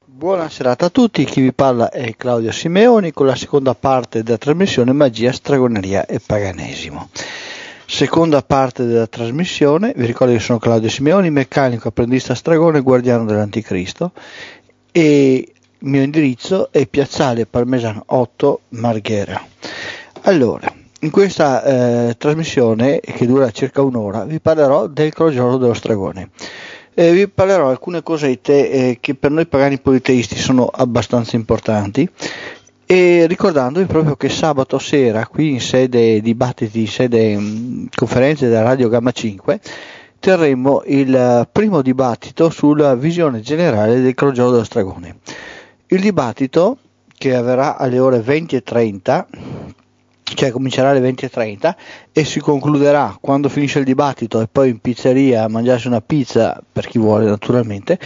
Buona serata a tutti, chi vi parla è Claudio Simeoni con la seconda parte della trasmissione Magia, Stregoneria e Paganesimo. Seconda parte della trasmissione, vi ricordo che sono Claudio Simeoni, meccanico, apprendista stragone, guardiano dell'anticristo, e il mio indirizzo è Piazzale Parmesano 8 Marghera. Allora, in questa trasmissione, che dura circa un'ora, vi parlerò del crogiolo dello stragone. Vi parlerò alcune cosette che per noi pagani politeisti sono abbastanza importanti, e ricordandovi proprio che sabato sera qui in sede dibattiti, in sede conferenze della Radio Gamma 5, terremo il primo dibattito sulla visione generale del crogiolo dello stragone. Il dibattito, che avverrà alle ore 20:30, cioè comincerà alle 20:30 e si concluderà quando finisce il dibattito e poi in pizzeria a mangiarsi una pizza, per chi vuole naturalmente.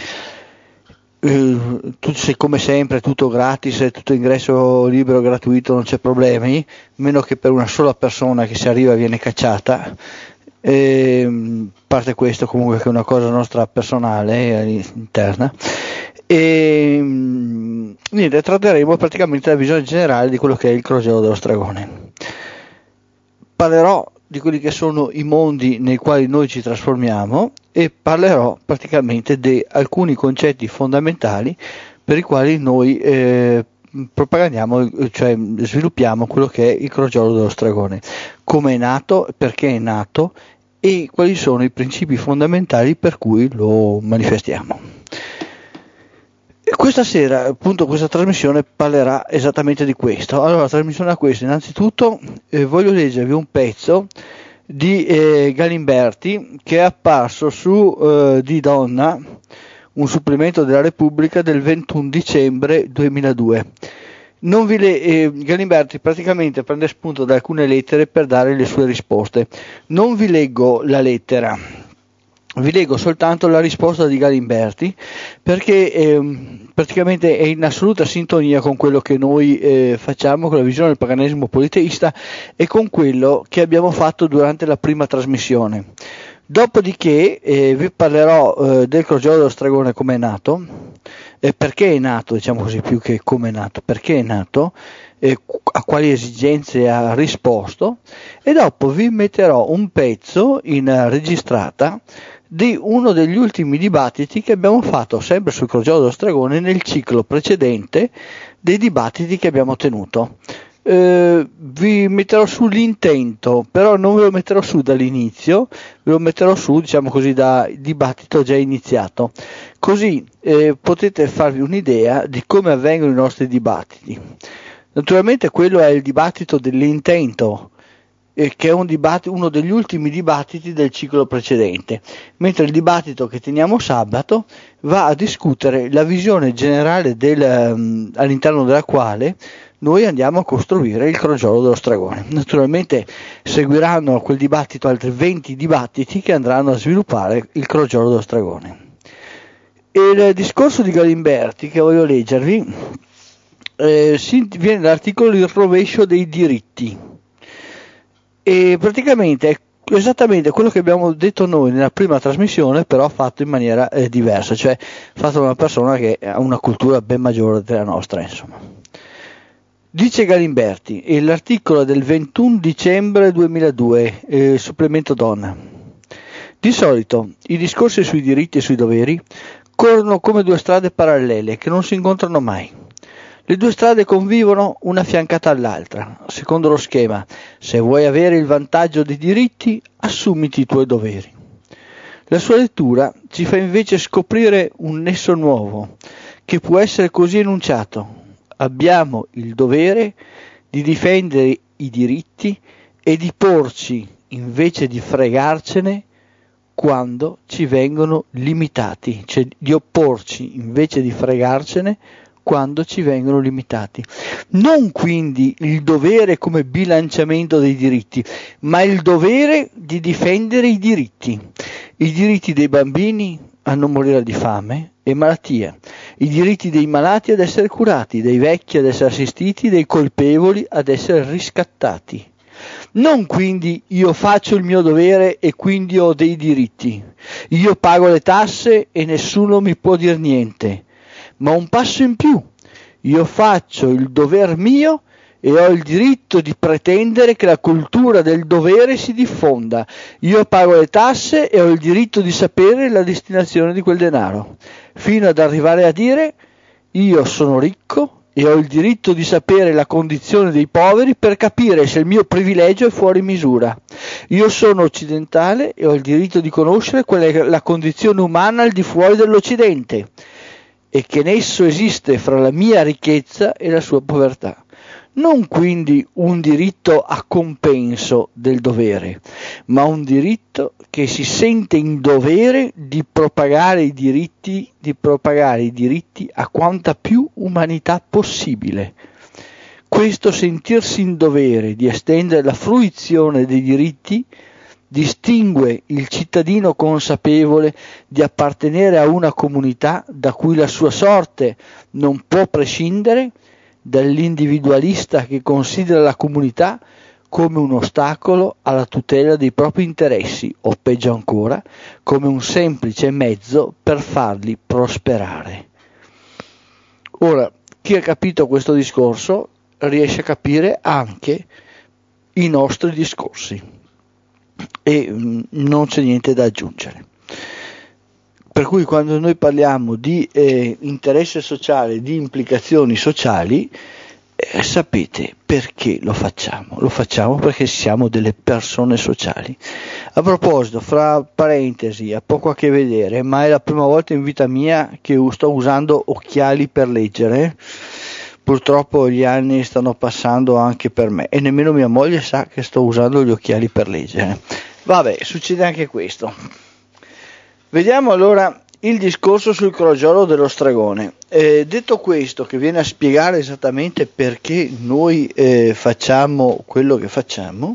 Come sempre tutto gratis, tutto ingresso libero, gratuito, non c'è problemi, meno che per una sola persona che se arriva viene cacciata. Parte questo comunque, che è una cosa nostra personale, interna. E niente, tratteremo praticamente la visione generale di quello che è il crogiolo dello stragone. Parlerò di quelli che sono i mondi nei quali noi ci trasformiamo e parlerò praticamente di alcuni concetti fondamentali per i quali noi propagandiamo, cioè sviluppiamo quello che è il crogiolo dello stragone, come è nato, perché è nato e quali sono i principi fondamentali per cui lo manifestiamo. Questa sera, appunto, questa trasmissione parlerà esattamente di questo. Allora, la trasmissione a questo, innanzitutto voglio leggervi un pezzo di Galimberti che è apparso su Di Donna, un supplemento della Repubblica del 21 dicembre 2002. Galimberti praticamente prende spunto da alcune lettere per dare le sue risposte. Non vi leggo la lettera, vi leggo soltanto la risposta di Galimberti, perché praticamente è in assoluta sintonia con quello che noi facciamo, con la visione del paganesimo politeista e con quello che abbiamo fatto durante la prima trasmissione. Dopodiché vi parlerò del crogiolo dello stragone, come è nato, perché è nato, diciamo così, più che come è nato, perché è nato, a quali esigenze ha risposto, e dopo vi metterò un pezzo in registrata di uno degli ultimi dibattiti che abbiamo fatto sempre sul crogiolo dello stragone nel ciclo precedente dei dibattiti che abbiamo tenuto. Vi metterò sull'intento, però non ve lo metterò su dall'inizio, ve lo metterò su, diciamo così, da dibattito già iniziato, così potete farvi un'idea di come avvengono i nostri dibattiti. Naturalmente quello è il dibattito dell'intento, che è uno degli ultimi dibattiti del ciclo precedente, mentre il dibattito che teniamo sabato va a discutere la visione generale all'interno della quale noi andiamo a costruire il crogiolo dello stragone. Naturalmente seguiranno a quel dibattito altri 20 dibattiti che andranno a sviluppare il crogiolo dello stragone. E il discorso di Galimberti che voglio leggervi viene dall'articolo Il rovescio dei diritti, e praticamente è esattamente quello che abbiamo detto noi nella prima trasmissione, però fatto in maniera diversa, cioè fatto da una persona che ha una cultura ben maggiore della nostra, insomma. Dice Galimberti, l'articolo del 21 dicembre 2002, supplemento Donna: di solito i discorsi sui diritti e sui doveri corrono come due strade parallele che non si incontrano mai. Le due strade convivono una fiancata all'altra, secondo lo schema: se vuoi avere il vantaggio dei diritti, assumiti i tuoi doveri. La sua lettura ci fa invece scoprire un nesso nuovo, che può essere così enunciato: abbiamo il dovere di difendere i diritti e di porci, invece di fregarcene, quando ci vengono limitati, cioè di opporci invece di fregarcene quando ci vengono limitati. Non quindi il dovere come bilanciamento dei diritti, ma il dovere di difendere i diritti dei bambini a non morire di fame e malattia, i diritti dei malati ad essere curati, dei vecchi ad essere assistiti, dei colpevoli ad essere riscattati. Non quindi io faccio il mio dovere e quindi ho dei diritti, io pago le tasse e nessuno mi può dir niente, ma un passo in più. Io faccio il dover mio e ho il diritto di pretendere che la cultura del dovere si diffonda. Io pago le tasse e ho il diritto di sapere la destinazione di quel denaro, fino ad arrivare a dire: io sono ricco e ho il diritto di sapere la condizione dei poveri per capire se il mio privilegio è fuori misura. Io sono occidentale e ho il diritto di conoscere qual è la condizione umana al di fuori dell'Occidente e che nesso esiste fra la mia ricchezza e la sua povertà. Non quindi un diritto a compenso del dovere, ma un diritto che si sente in dovere di propagare i diritti a quanta più umanità possibile. Questo sentirsi in dovere di estendere la fruizione dei diritti distingue il cittadino consapevole di appartenere a una comunità da cui la sua sorte non può prescindere dall'individualista che considera la comunità come un ostacolo alla tutela dei propri interessi o, peggio ancora, come un semplice mezzo per farli prosperare. Ora, chi ha capito questo discorso riesce a capire anche i nostri discorsi e non c'è niente da aggiungere. Per cui quando noi parliamo di interesse sociale, di implicazioni sociali, sapete perché lo facciamo? Lo facciamo perché siamo delle persone sociali. A proposito, fra parentesi, ha poco a che vedere, ma è la prima volta in vita mia che sto usando occhiali per leggere. Purtroppo gli anni stanno passando anche per me e nemmeno mia moglie sa che sto usando gli occhiali per leggere. Vabbè, succede anche questo. Vediamo allora il discorso sul crogiolo dello stregone. Detto questo, che viene a spiegare esattamente perché noi facciamo quello che facciamo,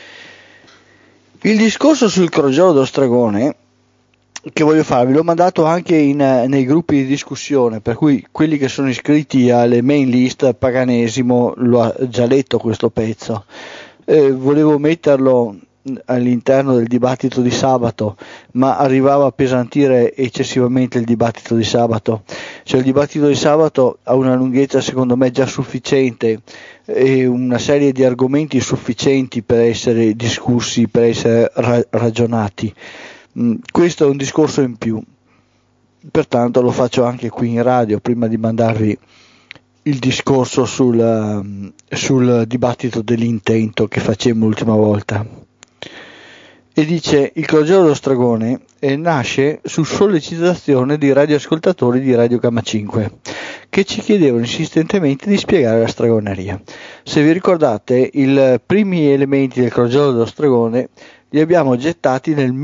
il discorso sul crogiolo dello stregone che voglio farvi l'ho mandato anche nei gruppi di discussione, per cui quelli che sono iscritti alle main list Paganesimo lo ha già letto questo pezzo. Volevo metterlo all'interno del dibattito di sabato, ma arrivava a appesantire eccessivamente il dibattito di sabato. Cioè il dibattito di sabato ha una lunghezza secondo me già sufficiente e una serie di argomenti sufficienti per essere discussi, per essere ragionati. Questo è un discorso in più, pertanto lo faccio anche qui in radio prima di mandarvi il discorso sul dibattito dell'intento che facemmo l'ultima volta. E dice: il crogiolo dello stregone nasce su sollecitazione di radioascoltatori di Radio Gamma 5 che ci chiedevano insistentemente di spiegare la stregoneria. Se vi ricordate, i primi elementi del crogiolo dello stregone li abbiamo gettati nel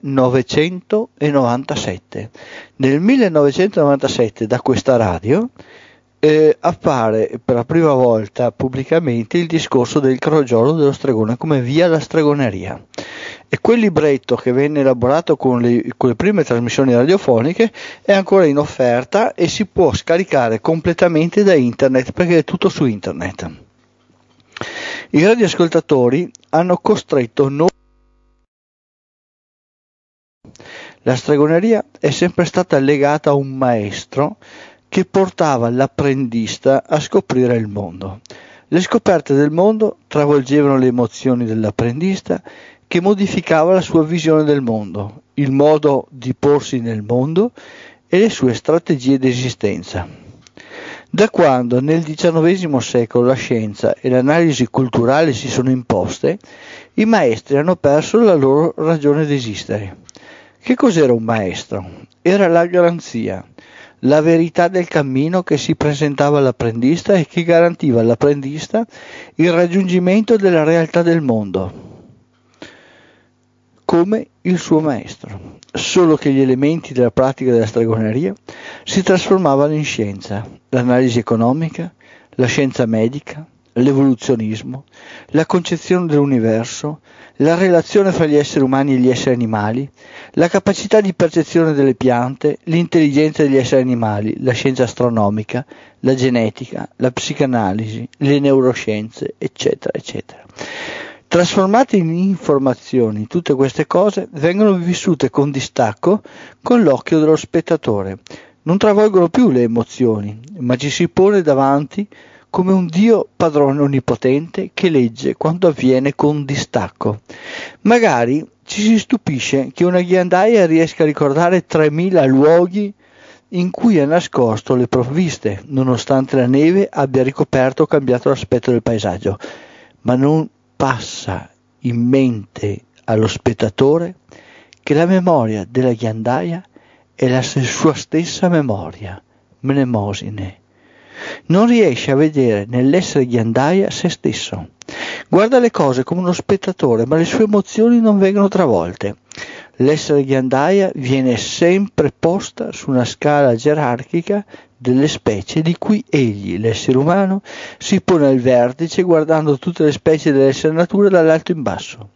1997. Nel 1997 da questa radio appare per la prima volta pubblicamente il discorso del crogiolo dello stregone come via la stregoneria, e quel libretto che venne elaborato con le prime trasmissioni radiofoniche è ancora in offerta e si può scaricare completamente da internet, perché è tutto su internet. I radioascoltatori hanno costretto noi. La stregoneria è sempre stata legata a un maestro che portava l'apprendista a scoprire il mondo. Le scoperte del mondo travolgevano le emozioni dell'apprendista, che modificava la sua visione del mondo, il modo di porsi nel mondo e le sue strategie di esistenza. Da quando nel XIX secolo la scienza e l'analisi culturale si sono imposte, i maestri hanno perso la loro ragione di esistere. Che cos'era un maestro? Era la garanzia, la verità del cammino che si presentava all'apprendista e che garantiva all'apprendista il raggiungimento della realtà del mondo, come il suo maestro, solo che gli elementi della pratica della stregoneria si trasformavano in scienza, l'analisi economica, la scienza medica, l'evoluzionismo, la concezione dell'universo, la relazione fra gli esseri umani e gli esseri animali, la capacità di percezione delle piante, l'intelligenza degli esseri animali, la scienza astronomica, la genetica, la psicanalisi, le neuroscienze, eccetera, eccetera. Trasformate in informazioni, tutte queste cose vengono vissute con distacco con l'occhio dello spettatore. non travolgono più le emozioni, ma ci si pone davanti come un Dio padrone onnipotente che legge quanto avviene con distacco. Magari ci si stupisce che una ghiandaia riesca a ricordare 3000 luoghi in cui ha nascosto le provviste, nonostante la neve abbia ricoperto o cambiato l'aspetto del paesaggio, ma non passa in mente allo spettatore che la memoria della ghiandaia è la sua stessa memoria, mnemosine. Non riesce a vedere nell'essere ghiandaia se stesso. Guarda le cose come uno spettatore, ma le sue emozioni non vengono travolte. L'essere ghiandaia viene sempre posta su una scala gerarchica delle specie di cui egli, l'essere umano, si pone al vertice guardando tutte le specie dell'essere natura dall'alto in basso.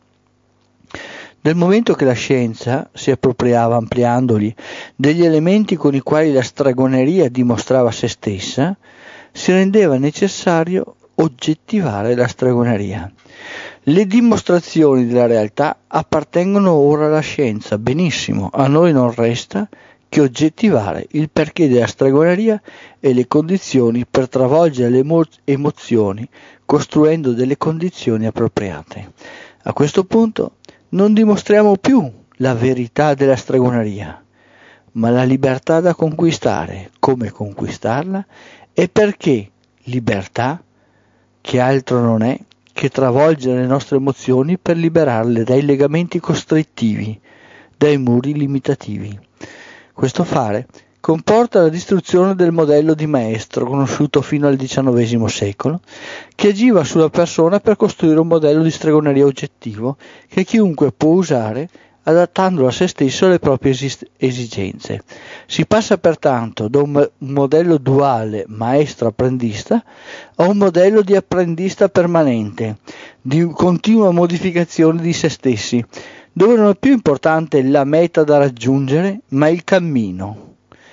Nel momento che la scienza si appropriava, ampliandoli, degli elementi con i quali la stregoneria dimostrava se stessa, si rendeva necessario oggettivare la stregoneria. Le dimostrazioni della realtà appartengono ora alla scienza, benissimo, a noi non resta che oggettivare il perché della stregoneria e le condizioni per travolgere le emozioni, costruendo delle condizioni appropriate. A questo punto non dimostriamo più la verità della stregoneria, ma la libertà da conquistare, come conquistarla e perché libertà, che altro non è che travolgere le nostre emozioni per liberarle dai legamenti costrittivi, dai muri limitativi. Questo fare comporta la distruzione del modello di maestro conosciuto fino al XIX secolo, che agiva sulla persona per costruire un modello di stregoneria oggettivo che chiunque può usare adattandolo a se stesso e alle proprie esigenze. Si passa pertanto da un modello duale maestro-apprendista a un modello di apprendista permanente, di continua modificazione di se stessi, dove non è più importante la meta da raggiungere, ma il cammino.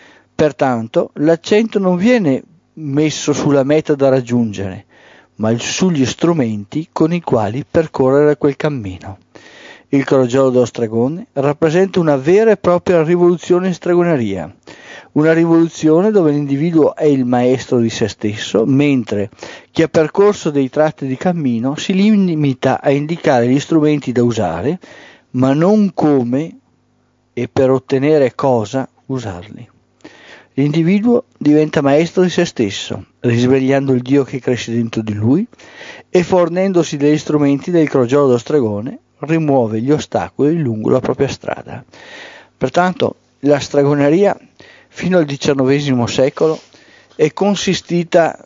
Pertanto l'accento non viene messo sulla meta da raggiungere, ma sugli strumenti con i quali percorrere quel cammino. Il crogiolo dello stregone rappresenta una vera e propria rivoluzione in stregoneria, una rivoluzione dove l'individuo è il maestro di se stesso, mentre chi ha percorso dei tratti di cammino si limita a indicare gli strumenti da usare, ma non come e per ottenere cosa usarli. L'individuo diventa maestro di se stesso, risvegliando il Dio che cresce dentro di lui e fornendosi degli strumenti del crogiolo dello stregone, rimuove gli ostacoli lungo la propria strada. Pertanto la stregoneria fino al XIX secolo è consistita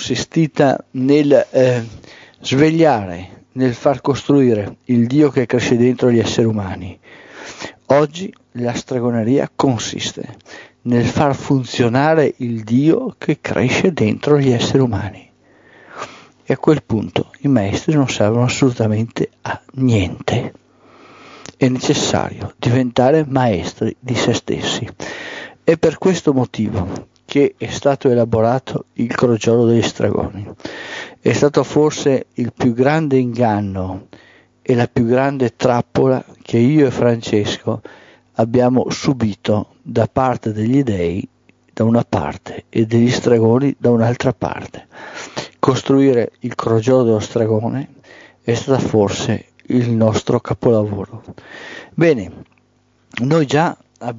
nel svegliare, nel far costruire il Dio che cresce dentro gli esseri umani. Oggi la stregoneria consiste nel far funzionare il Dio che cresce dentro gli esseri umani. E a quel punto i maestri non servono assolutamente a niente. È necessario diventare maestri di se stessi. È per questo motivo che è stato elaborato il crogiolo degli stregoni. È stato forse il più grande inganno e la più grande trappola che io e Francesco abbiamo subito da parte degli dei da una parte e degli stregoni da un'altra parte. Costruire il crogiolo dello stregone è stato forse il nostro capolavoro. Bene, noi già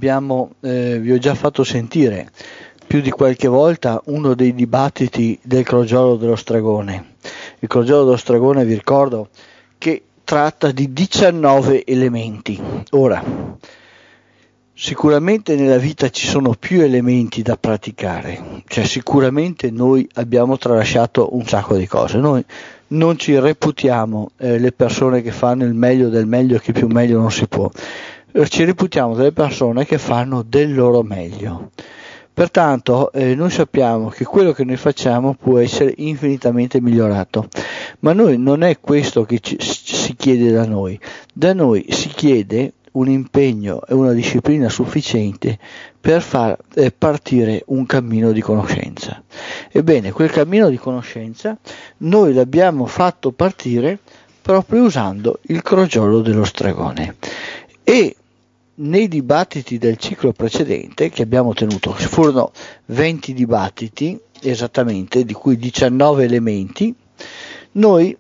vi ho già fatto sentire più di qualche volta uno dei dibattiti del crogiolo dello stregone. Il crogiolo dello stregone, vi ricordo, che tratta di 19 elementi. Ora, sicuramente nella vita ci sono più elementi da praticare, cioè sicuramente noi abbiamo tralasciato un sacco di cose, noi non ci reputiamo le persone che fanno il meglio del meglio, che più meglio non si può, ci reputiamo delle persone che fanno del loro meglio. Pertanto noi sappiamo che quello che noi facciamo può essere infinitamente migliorato, ma noi non è questo che si chiede da noi si chiede un impegno e una disciplina sufficiente per far partire un cammino di conoscenza. Ebbene, quel cammino di conoscenza noi l'abbiamo fatto partire proprio usando il crogiolo dello stregone e nei dibattiti del ciclo precedente che abbiamo tenuto, furono 20 dibattiti esattamente, di cui 19 elementi, noi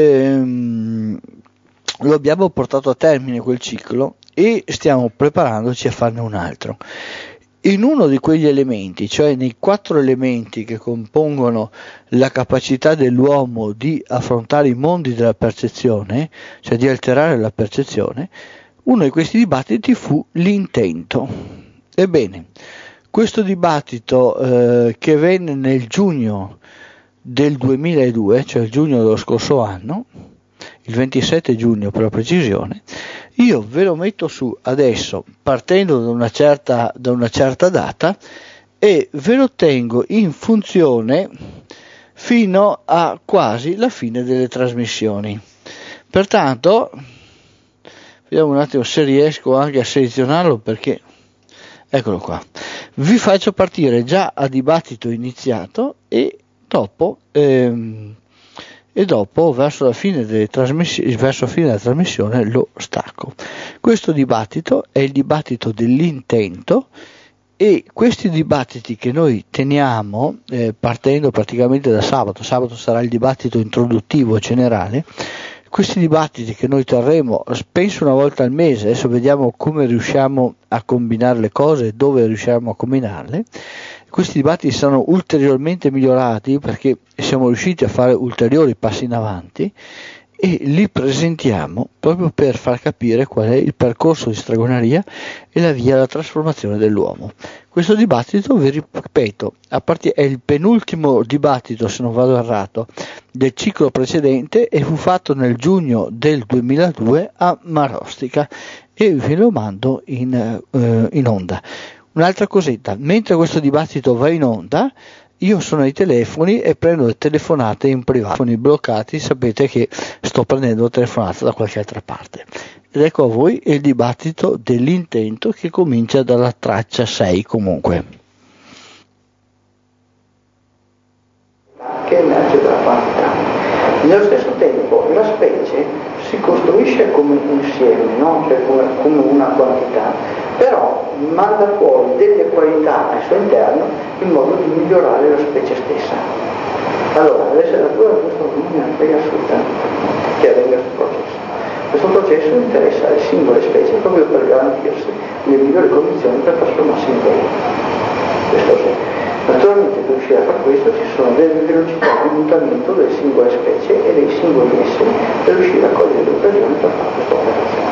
lo abbiamo portato a termine quel ciclo e stiamo preparandoci a farne un altro. In uno di quegli elementi, cioè nei 4 elementi che compongono la capacità dell'uomo di affrontare i mondi della percezione, cioè di alterare la percezione, uno di questi dibattiti fu l'intento. Ebbene, questo dibattito che venne nel giugno del 2002, cioè il giugno dello scorso anno, il 27 giugno per la precisione, io ve lo metto su adesso partendo da una certa data e ve lo tengo in funzione fino a quasi la fine delle trasmissioni. Pertanto vediamo un attimo se riesco anche a selezionarlo, perché eccolo qua, vi faccio partire già a dibattito iniziato e dopo verso la fine della trasmissione lo stacco. Questo dibattito è il dibattito dell'intento, e questi dibattiti che noi teniamo partendo praticamente da sabato sarà il dibattito introduttivo generale. Questi dibattiti che noi terremo penso una volta al mese, adesso vediamo come riusciamo a combinare le cose, dove riusciamo a combinarle. Questi dibattiti saranno ulteriormente migliorati perché siamo riusciti a fare ulteriori passi in avanti e li presentiamo proprio per far capire qual è il percorso di stregoneria e la via alla trasformazione dell'uomo. Questo dibattito, vi ripeto, è il penultimo dibattito, se non vado errato, del ciclo precedente e fu fatto nel giugno del 2002 a Marostica e ve lo mando in onda. Un'altra cosetta, mentre questo dibattito va in onda, io sono ai telefoni e prendo le telefonate in privato. Con i bloccati sapete che sto prendendo telefonate da qualche altra parte. Ed ecco a voi il dibattito dell'intento che comincia dalla traccia 6 comunque. Che emerge dalla quantità. Nello stesso tempo la specie si costruisce come un insieme, no? Cioè come una quantità, però manda fuori delle qualità al suo interno in modo di migliorare la specie stessa. Allora, la letteratura di questo non è assurda che avvenga questo processo. Questo processo interessa le singole specie proprio per garantirsi le migliori condizioni per trasformarsi in bene. Questo sì. Naturalmente per riuscire a fare questo ci sono delle velocità di mutamento delle singole specie e dei singoli esseri per riuscire a cogliere l'occasione per fare questa operazione.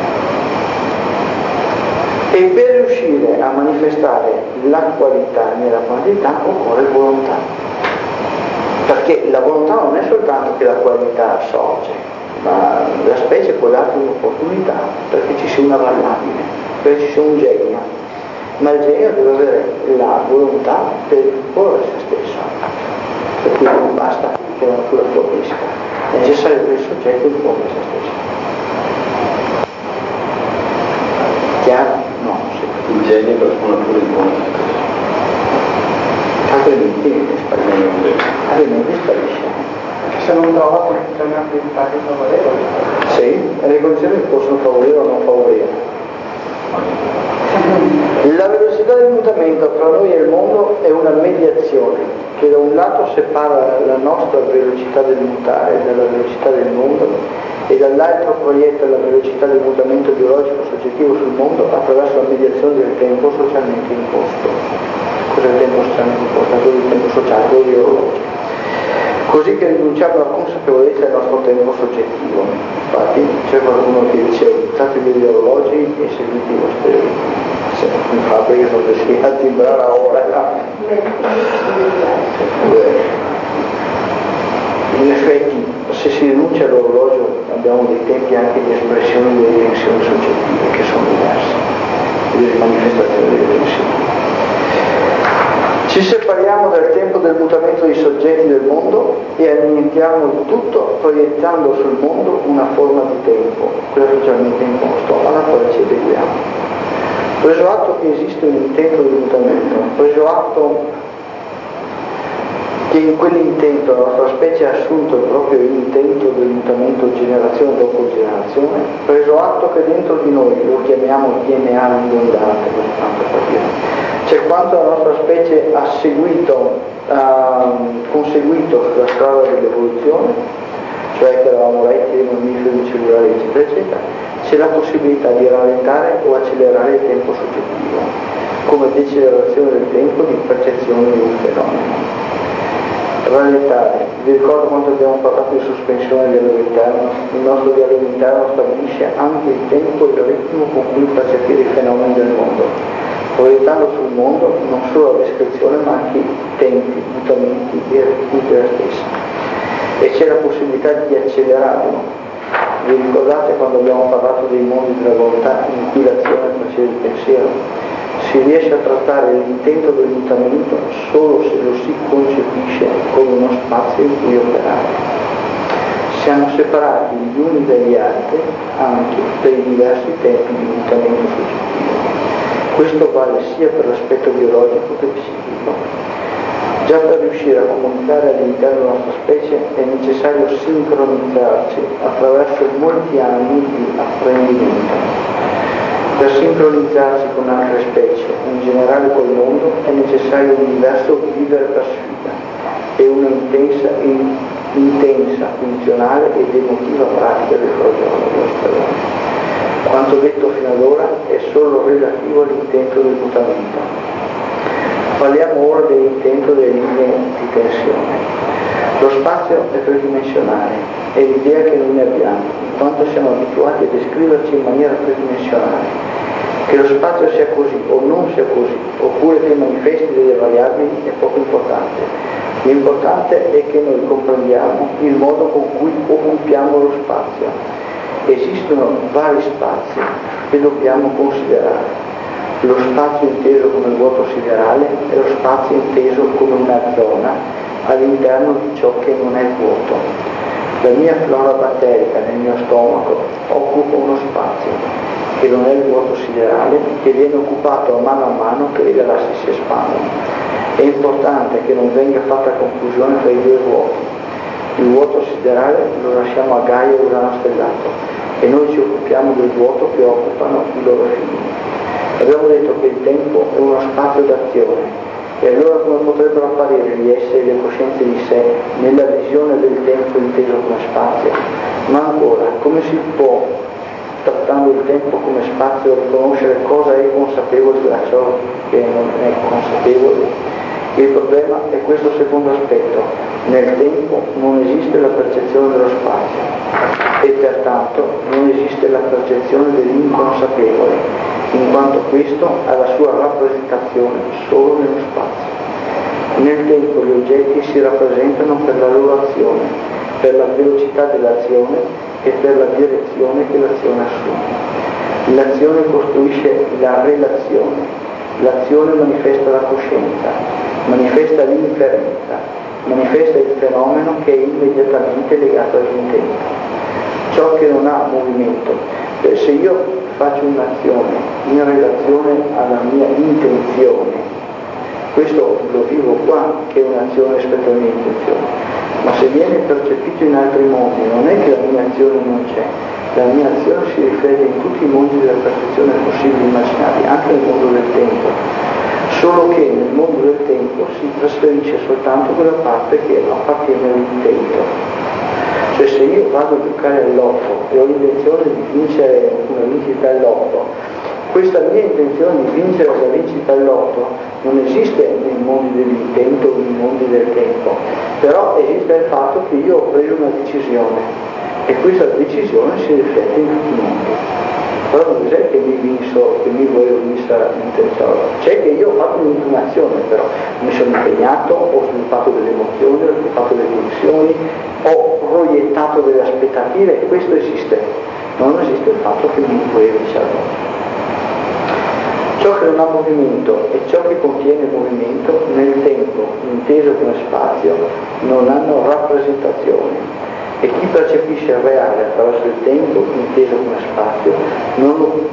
E per riuscire a manifestare la qualità nella quantità occorre volontà, perché la volontà non è soltanto che la qualità sorge, ma la specie può darti un'opportunità perché ci sia una variabile, perché ci sia un genio, ma il genio deve avere la volontà per imporre se stesso, per cui non basta che la natura fornisca, è necessario che il soggetto imponga se stesso. Chiaro? No, sì. Il genio per sua natura impone se stesso. Altrimenti sparisce. Se non trova condizioni ambientali favorevoli. Sì, le condizioni possono favorire o non favorire. La velocità del mutamento tra noi e il mondo è una mediazione che da un lato separa la nostra velocità del mutare dalla velocità del mondo e dall'altro proietta la velocità del mutamento biologico soggettivo sul mondo attraverso la mediazione del tempo socialmente imposto. Cos'è il tempo socialmente imposto? Il tempo sociale, quello di orologi. Così che rinunciamo alla consapevolezza del nostro tempo soggettivo. Infatti c'è qualcuno che dice usate gli orologi e seguite i vostri in fabbrica sono destinati a timbrare a ora. In effetti se si rinuncia all'orologio abbiamo dei tempi anche di espressione delle dimensioni soggettive che sono diverse e delle manifestazioni delle dimensioni. Ci separiamo dal tempo del mutamento dei soggetti del mondo e annientiamo il tutto proiettando sul mondo una forma di tempo, quella socialmente imposto, alla quale ci adeguiamo. Preso atto che esiste un intento del mutamento, preso atto che in quell'intento la nostra specie ha assunto il proprio intento del mutamento generazione dopo generazione, preso atto che dentro di noi, lo chiamiamo DNA abbondante, tanto per dire, c'è quanto la nostra specie ha conseguito sulla strada dell'evoluzione, cioè che eravamo rettili, mammiferi, cellulari, eccetera, eccetera, c'è la possibilità di rallentare o accelerare il tempo soggettivo, come decelerazione del tempo di percezione di un fenomeno. Rallentare, vi ricordo quando abbiamo parlato di sospensione del dialogo interno, il nostro dialogo interno stabilisce anche il tempo e il ritmo con cui percepire i fenomeni del mondo, proiettando sul mondo non solo la descrizione ma anche i tempi, mutamenti e ritmi della stessa. E c'è la possibilità di accelerarlo. Vi ricordate quando abbiamo parlato dei mondi della volontà in cui l'azione precede il pensiero? Si riesce a trattare l'intento del mutamento solo se lo si concepisce come uno spazio in cui operare. Siamo separati gli uni dagli altri anche per i diversi tempi di mutamento soggettivo. Questo vale sia per l'aspetto biologico che psichico. Già per riuscire a comunicare all'interno della nostra specie è necessario sincronizzarci attraverso molti anni di apprendimento. Per sincronizzarsi con altre specie, in generale col mondo, è necessario un diverso vivere per sfida e una intensa, funzionale ed emotiva pratica del crogiolo dello stallone. Quanto detto fino ad ora è solo relativo all'intento del mutamento. Parliamo ora dell'intento delle linee di tensione. Lo spazio è tridimensionale, è l'idea che noi ne abbiamo, in quanto siamo abituati a descriverci in maniera tridimensionale. Che lo spazio sia così o non sia così, oppure che manifesti delle variabili è poco importante. L'importante è che noi comprendiamo il modo con cui occupiamo lo spazio. Esistono vari spazi che dobbiamo considerare. Lo spazio inteso come vuoto siderale è lo spazio inteso come una zona all'interno di ciò che non è vuoto. La mia flora batterica nel mio stomaco occupa uno spazio che non è il vuoto siderale, che viene occupato a mano che le galassie si espandono. È importante che non venga fatta confusione tra i due vuoti. Il vuoto siderale lo lasciamo a Gaia e Urano stellato e noi ci occupiamo del vuoto che occupano i loro figli. Abbiamo detto che il tempo è uno spazio d'azione. E allora come potrebbero apparire gli esseri e le coscienze di sé nella visione del tempo inteso come spazio? Ma ancora, come si può, trattando il tempo come spazio, riconoscere cosa è consapevole da ciò che non è consapevole? Il problema è questo secondo aspetto. Nel tempo non esiste la percezione dello spazio e pertanto non esiste la percezione dell'inconsapevole, in quanto questo ha la sua rappresentazione solo nello spazio. Nel tempo gli oggetti si rappresentano per la loro azione, per la velocità dell'azione e per la direzione che l'azione assume. L'azione costruisce la relazione, l'azione manifesta la coscienza, manifesta l'inferenza, manifesta il fenomeno che è immediatamente legato all'intento. Ciò che non ha movimento. Se io faccio un'azione in relazione alla mia intenzione, questo lo vivo qua che è un'azione rispetto alla mia intenzione, ma se viene percepito in altri mondi non è che la mia azione non c'è, la mia azione si riflette in tutti i mondi della percezione possibili e immaginabili, anche nel mondo del tempo, solo che nel mondo del tempo si trasferisce soltanto quella parte che appartiene all'intento. Cioè se io vado a giocare all'otto e ho l'intenzione di vincere una vincita all'otto, questa mia intenzione di vincere la vincita all'otto non esiste nei mondi dell'intento o nei mondi del tempo, però esiste il fatto che io ho preso una decisione e questa decisione si riflette in tutti i mondi. Però non c'è che mi vinso, che mi voglio vincere l'intenzione, c'è che io ho fatto un'inclinazione, però mi sono impegnato, ho sviluppato delle emozioni, ho sviluppato delle tensioni, ho proiettato delle aspettative e questo esiste, ma non esiste il fatto che mi voglio vincere. Ciò che non ha movimento e ciò che contiene movimento nel tempo, inteso come spazio, non hanno rappresentazione. E chi percepisce il reale attraverso il tempo, inteso come spazio, non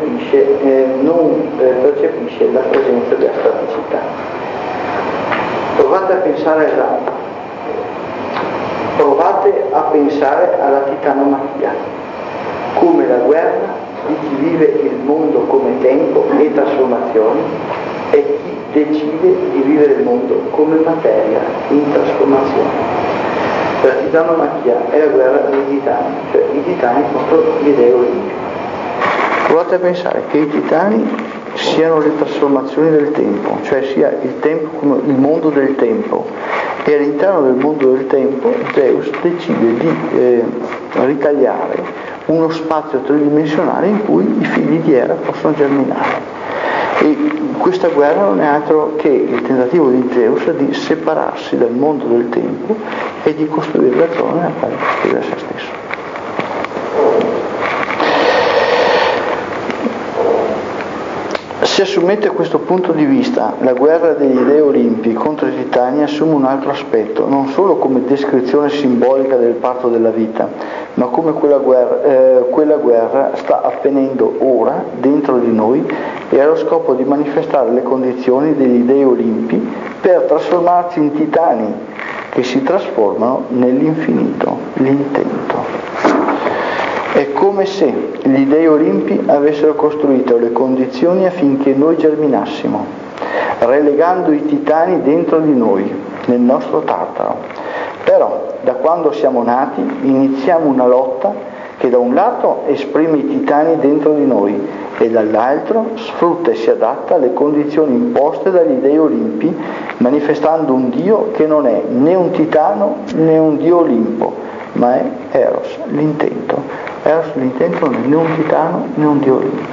percepisce la presenza della staticità. Provate a pensare alla titanomachia, come la guerra di chi vive il mondo come tempo e trasformazioni e chi decide di vivere il mondo come materia in trasformazione. La titanomachia è la guerra dei titani, cioè i titani contro gli dei olimpici. Provate a pensare che i titani siano le trasformazioni del tempo, cioè sia il tempo come il mondo del tempo, e all'interno del mondo del tempo Zeus decide di ritagliare uno spazio tridimensionale in cui i figli di Era possono germinare. E questa guerra non è altro che il tentativo di Zeus di separarsi dal mondo del tempo e di costruire la zona nella quale costruire se stesso. Se assumete questo punto di vista, la guerra degli dei Olimpi contro i titani assume un altro aspetto, non solo come descrizione simbolica del parto della vita, ma come quella guerra sta avvenendo ora dentro di noi e ha lo scopo di manifestare le condizioni degli dei Olimpi per trasformarsi in titani che si trasformano nell'infinito, l'intento. È come se gli dei Olimpi avessero costruito le condizioni affinché noi germinassimo, relegando i titani dentro di noi, nel nostro Tartaro. Però, da quando siamo nati, iniziamo una lotta che da un lato esprime i titani dentro di noi e dall'altro sfrutta e si adatta alle condizioni imposte dagli dei Olimpi, manifestando un Dio che non è né un titano né un Dio Olimpo, ma è Eros, l'intento. Eros, l'intento non è né un titano né un Dio Olimpo.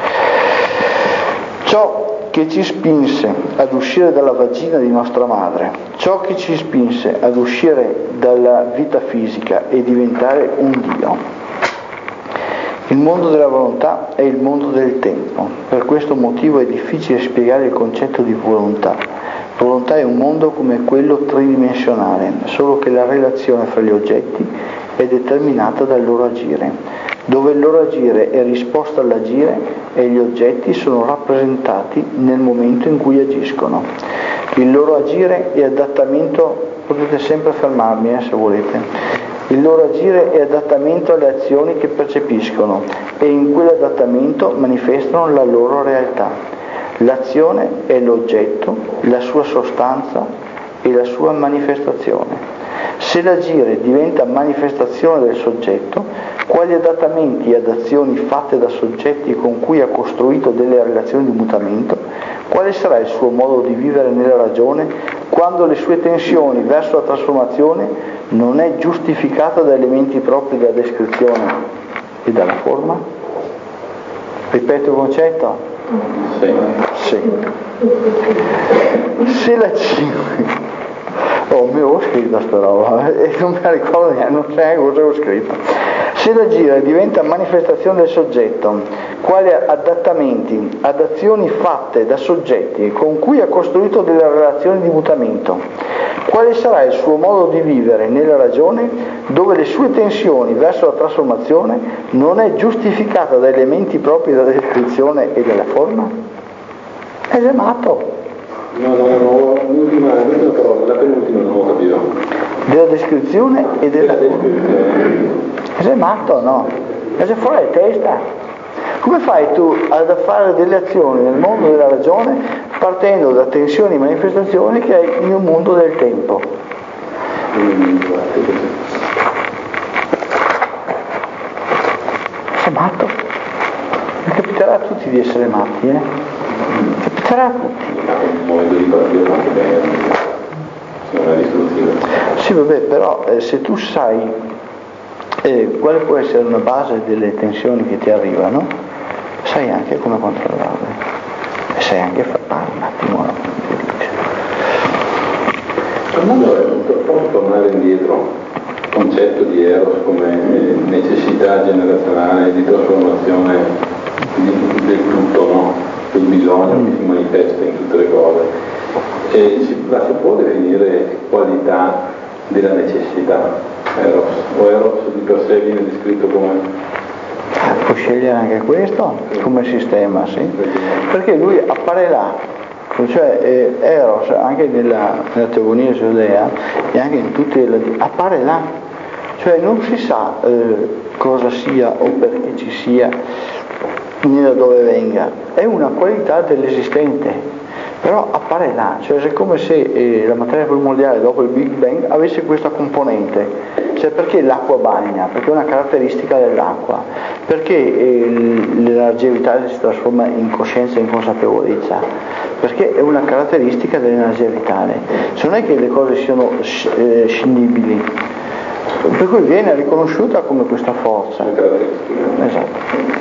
Ciò che ci spinse ad uscire dalla vagina di nostra madre, ciò che ci spinse ad uscire dalla vita fisica e diventare un Dio. Il mondo della volontà è il mondo del tempo, per questo motivo è difficile spiegare il concetto di volontà. Volontà è un mondo come quello tridimensionale, solo che la relazione fra gli oggetti è determinata dal loro agire, dove il loro agire è risposta all'agire e gli oggetti sono rappresentati nel momento in cui agiscono. Il loro agire è adattamento, potete sempre fermarmi se volete, il loro agire è adattamento alle azioni che percepiscono e in quell'adattamento manifestano la loro realtà. L'azione è l'oggetto, la sua sostanza e la sua manifestazione. Se l'agire diventa manifestazione del soggetto, quali adattamenti ed azioni fatte da soggetti con cui ha costruito delle relazioni di mutamento, quale sarà il suo modo di vivere nella ragione quando le sue tensioni verso la trasformazione non è giustificata da elementi propri della descrizione e dalla forma? Ripeto il concetto? Sì. Se l'agire... mi avevo scritto sta roba e non me la ricordo neanche, non so cosa avevo scritto. Se l'agire diventa manifestazione del soggetto, quali adattamenti, adazioni fatte da soggetti con cui ha costruito delle relazioni di mutamento, quale sarà il suo modo di vivere nella ragione dove le sue tensioni verso la trasformazione non è giustificata da elementi propri della descrizione e della forma? È matto. No, l'ultima parola, la penultima non ho capito. Della descrizione e della descrizione. Sei matto, no? Sei fuori di testa. Come fai tu ad fare delle azioni nel mondo della ragione partendo da tensioni e manifestazioni che hai in un mondo del tempo? Sei matto? Mi capiterà a tutti di essere matti, Capiterà a tutti. Un momento di partire anche bene, non è distruttivo. Sì, vabbè, però se tu sai quale può essere una base delle tensioni che ti arrivano, sai anche come controllarle e sai anche fare un attimo. Posso tornare indietro? Il concetto di Eros come necessità generazionale di trasformazione del tutto, no? Il bisogno che si manifesta in tutte le cose. La si può definire qualità della necessità, Eros? O Eros di per sé viene descritto come... Può scegliere anche questo come sistema, sì. Perché lui appare là cioè Eros anche nella teogonia giudea e anche in tutte le appare là, cioè non si sa cosa sia o perché ci sia né da dove venga, è una qualità dell'esistente, però appare là, cioè è come se la materia primordiale dopo il Big Bang avesse questa componente, cioè perché l'acqua bagna, perché è una caratteristica dell'acqua, perché l'energia vitale si trasforma in coscienza e in consapevolezza, perché è una caratteristica dell'energia vitale, non è che le cose siano scindibili, per cui viene riconosciuta come questa forza. Esatto.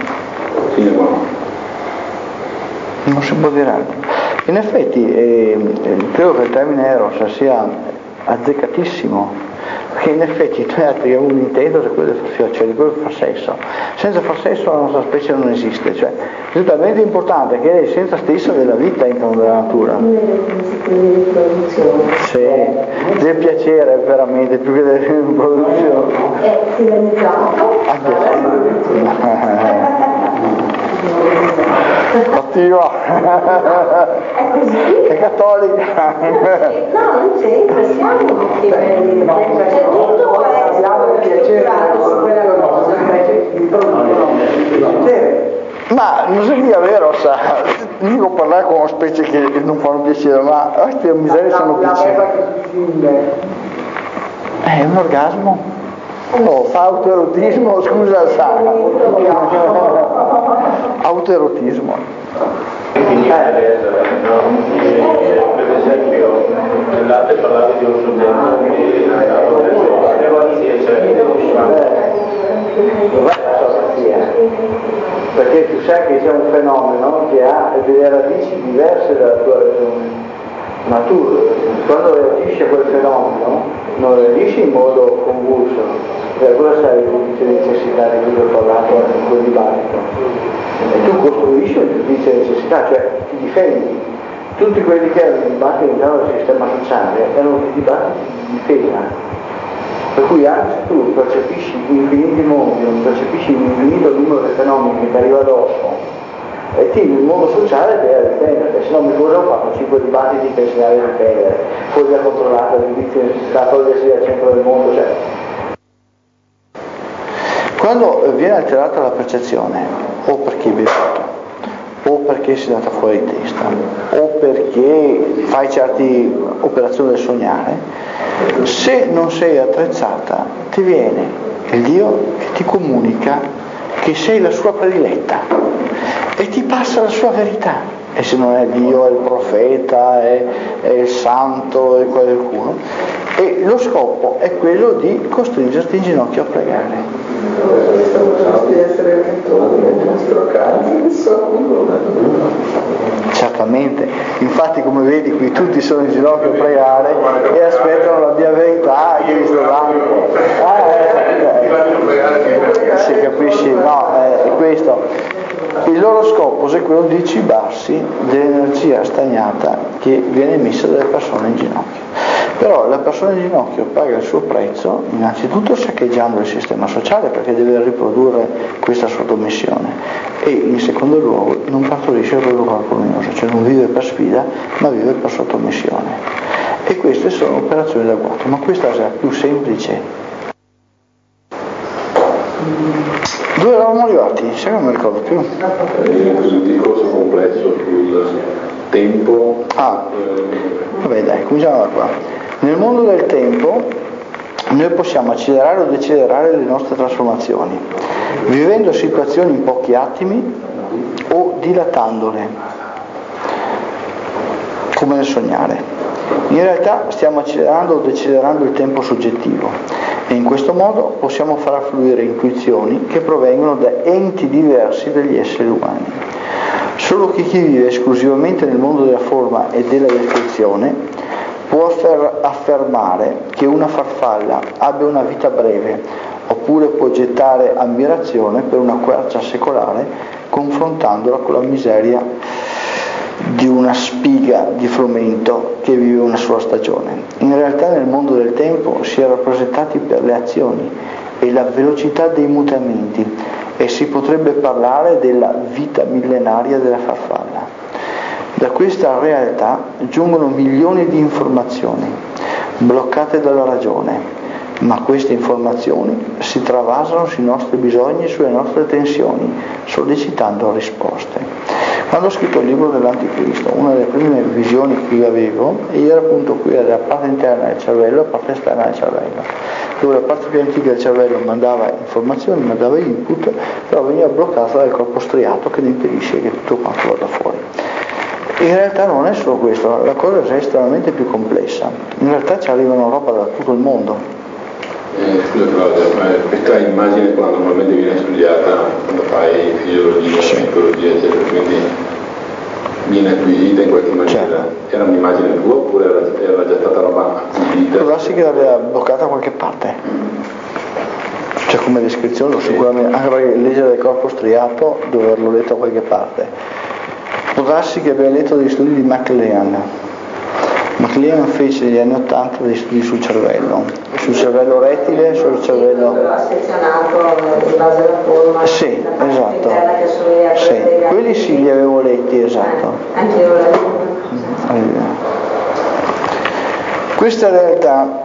Non si può dire altro. In effetti credo che il termine Eros sia azzeccatissimo, perché in effetti noi altri abbiamo un intento di quello cioè di quello che fa sesso. Senza far sesso la nostra specie non esiste, cioè è talmente importante che è l'essenza stessa della vita all'interno della natura. Sì, del piacere veramente, più che della produzione. È silenziato. Cattiva. È così? È cattolica. No, non c'entra, siamo tutti belli. C'è tutto è strutturato su quella cosa. Ma non si dica vero, sa, dico parlare con una specie che non fanno piacere, ma queste miserie sono piacere. È un orgasmo. Oh, fa autoerotismo, scusa, sa. Autoerotismo. Per esempio, nell'arte parlava di un soggetto perché tu sai che c'è un fenomeno che ha delle radici diverse dalla tua ragione, ma tu quando reagisci a quel fenomeno non reagisci in modo convulso, per quello sai le condizioni di necessità di cui ho parlato in quel dibattito, e tu costruisci un giudizio di necessità, cioè ti difendi. Tutti quelli che erano i dibattiti all'interno del sistema sociale erano tutti dibattiti di difesa, per cui anche se tu percepisci infiniti mondi, non percepisci un infinito numero di fenomeni che ti arriva addosso, e ti nel mondo sociale devi difendere, se no mi cosa ho fatto 5 dibattiti per insegnare a difendere, foglia controllata, giudizio di necessità, togliersi dal centro del mondo, cioè. Quando viene alterata la percezione, o perché bevi, o perché sei andata fuori di testa, o perché fai certe operazioni del sognare, se non sei attrezzata ti viene il Dio che ti comunica che sei la sua prediletta e ti passa la sua verità, e se non è Dio è il profeta, è il santo, è qualcuno, e lo scopo è quello di costringerti in ginocchio a pregare. Certamente, infatti come vedi qui tutti sono in ginocchio a pregare e aspettano la mia verità che vi sto dando. Se capisci, no, è questo. Il loro scopo è quello di cibarsi dell'energia stagnata che viene emessa dalle persone in ginocchio. Però la persona in ginocchio paga il suo prezzo innanzitutto saccheggiando il sistema sociale, perché deve riprodurre questa sottomissione, e in secondo luogo non partorisce il proprio corpo luminoso, cioè non vive per sfida ma vive per sottomissione, e queste sono operazioni d'agguato, ma questa è la più semplice. Dove eravamo arrivati? Se non mi ricordo più. Il discorso complesso sul tempo. Vabbè dai, cominciamo da qua. Nel mondo del tempo noi possiamo accelerare o decelerare le nostre trasformazioni, vivendo situazioni in pochi attimi o dilatandole, come nel sognare. In realtà stiamo accelerando o decelerando il tempo soggettivo, e in questo modo possiamo far affluire intuizioni che provengono da enti diversi dagli esseri umani. Solo che chi vive esclusivamente nel mondo della forma e della descrizione può affermare che una farfalla abbia una vita breve, oppure può gettare ammirazione per una quercia secolare confrontandola con la miseria di una spiga di frumento che vive una sua stagione. In realtà nel mondo del tempo si è rappresentati per le azioni e la velocità dei mutamenti, e si potrebbe parlare della vita millenaria della farfalla. Da questa realtà giungono milioni di informazioni, bloccate dalla ragione, ma queste informazioni si travasano sui nostri bisogni e sulle nostre tensioni, sollecitando risposte. Quando ho scritto il libro dell'Anticristo, una delle prime visioni che io avevo era appunto quella della parte interna del cervello e la parte esterna del cervello, dove la parte più antica del cervello mandava informazioni, mandava input, però veniva bloccata dal corpo striato che ne impedisce che tutto quanto vada fuori. In realtà non è solo questo, la cosa è estremamente più complessa. In realtà ci arrivano roba da tutto il mondo. Scusa Claudio, ma questa immagine qua normalmente viene studiata quando fai fisiologia, psicologia, eccetera, quindi viene acquisita in qualche maniera. Certo. Era un'immagine tua oppure era già stata roba acquisita? Può darsi che l'aveva bloccata da qualche parte. Cioè come descrizione sicuramente, anche perché leggere del corpo striato dove averlo letto da qualche parte. Può darsi che abbia letto degli studi di McLean. McLean fece negli anni 80 dei studi sul cervello rettile, sul cervello assezionato in base alla forma. Sì, esatto. Sì, quelli sì li avevo letti, esatto. Anche io l'ho Questa realtà,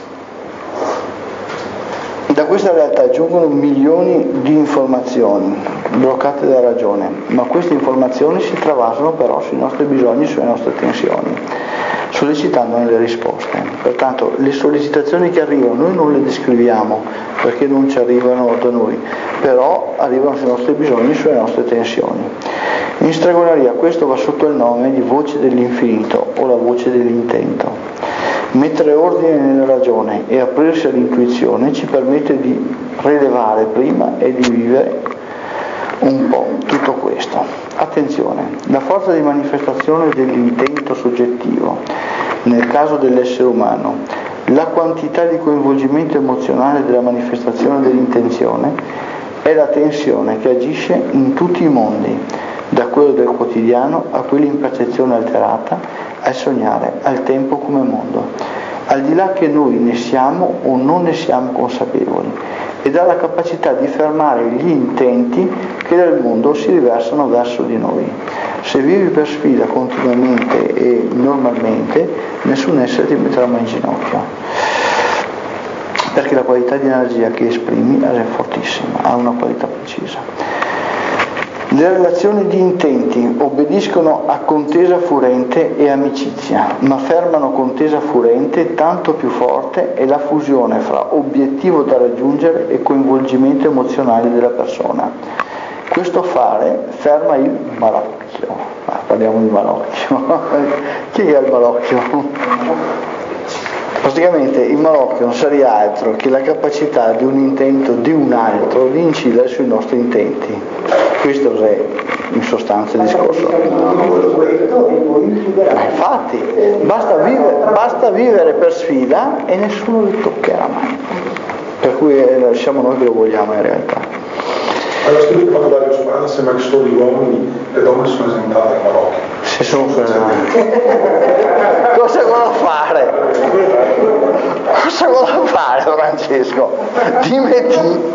da questa realtà giungono milioni di informazioni bloccate dalla ragione, ma queste informazioni si travasano però sui nostri bisogni e sulle nostre tensioni, sollecitandone le risposte. Pertanto le sollecitazioni che arrivano noi non le descriviamo perché non ci arrivano da noi, però arrivano sui nostri bisogni e sulle nostre tensioni. In stregoneria questo va sotto il nome di voce dell'infinito o la voce dell'intento. Mettere ordine nella ragione e aprirsi all'intuizione ci permette di rilevare prima e di vivere un po' tutto questo. Attenzione, la forza di manifestazione dell'intento soggettivo, nel caso dell'essere umano, la quantità di coinvolgimento emozionale della manifestazione dell'intenzione è la tensione che agisce in tutti i mondi, da quello del quotidiano a quello in percezione alterata, al sognare, al tempo come mondo, al di là che noi ne siamo o non ne siamo consapevoli, e dalla capacità di fermare gli intenti che dal mondo si riversano verso di noi. Se vivi per sfida continuamente e normalmente, nessun essere ti metterà mai in ginocchio, perché la qualità di energia che esprimi è fortissima, ha una qualità precisa. Le relazioni di intenti obbediscono a contesa furente e amicizia, ma fermano contesa furente tanto più forte è la fusione fra obiettivo da raggiungere e coinvolgimento emozionale della persona. Questo fare ferma il malocchio. Parliamo di malocchio. Chi è il malocchio? Praticamente il malocchio non sarebbe altro che la capacità di un intento di un altro di incidere sui nostri intenti. Questo è in sostanza il discorso. Infatti, basta vivere per sfida e nessuno li toccherà mai. Per cui siamo noi che lo vogliamo in realtà. Allora, studio che fatto Dario Spana sembra che solo gli uomini, le donne sono esentate dal malocchio. Si sono Cosa vuole fare? Cosa vuole fare Francesco? Dimmi.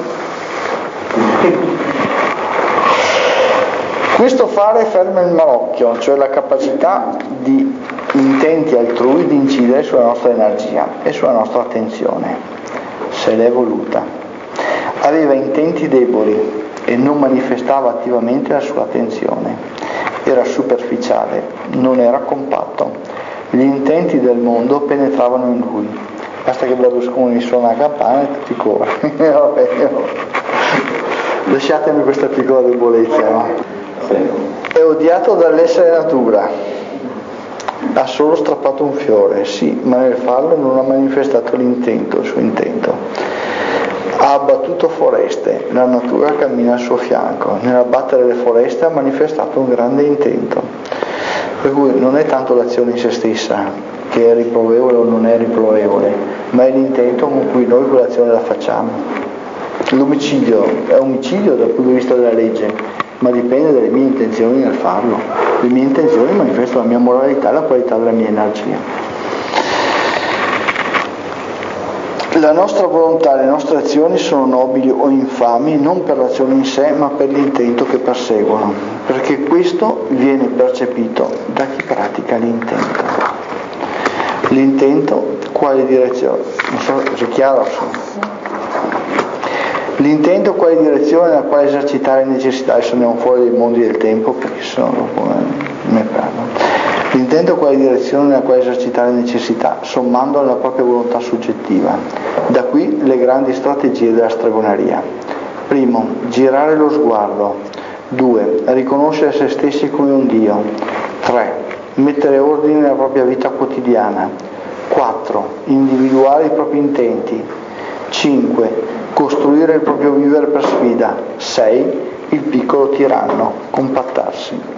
Questo fare ferma il malocchio, cioè la capacità di intenti altrui di incidere sulla nostra energia e sulla nostra attenzione, se l'è voluta. Aveva intenti deboli e non manifestava attivamente la sua attenzione. Era superficiale, non era compatto. Gli intenti del mondo penetravano in lui. Basta che Berlusconi suona la campana e tutti corrono. Lasciatemi questa piccola debolezza, no? È odiato dall'essere natura, ha solo strappato un fiore, sì, ma nel farlo non ha manifestato l'intento, il suo intento. Ha abbattuto foreste, la natura cammina al suo fianco, nell'abbattere le foreste ha manifestato un grande intento. Per cui non è tanto l'azione in se stessa che è riprovevole o non è riprovevole, ma è l'intento con cui noi quell'azione la facciamo. L'omicidio è omicidio dal punto di vista della legge, ma dipende dalle mie intenzioni nel farlo. Le mie intenzioni manifestano la mia moralità e la qualità della mia energia. La nostra volontà e le nostre azioni sono nobili o infami non per l'azione in sé, ma per l'intento che perseguono, perché questo viene percepito da chi pratica l'intento. L'intento, quale direzione? Non so se è chiaro. L'intento, quale direzione nella quale esercitare necessità. Adesso andiamo fuori dai mondi del tempo, perché sennò dopo me perdo. L'intento, quale direzione nella quale esercitare necessità, sommando alla propria volontà soggettiva. Da qui le grandi strategie della stregoneria. Primo, girare lo sguardo. 2, riconoscere se stessi come un Dio. 3, mettere ordine nella propria vita quotidiana. 4, individuare i propri intenti. 5, costruire il proprio vivere per sfida. 6, il piccolo tiranno, compattarsi.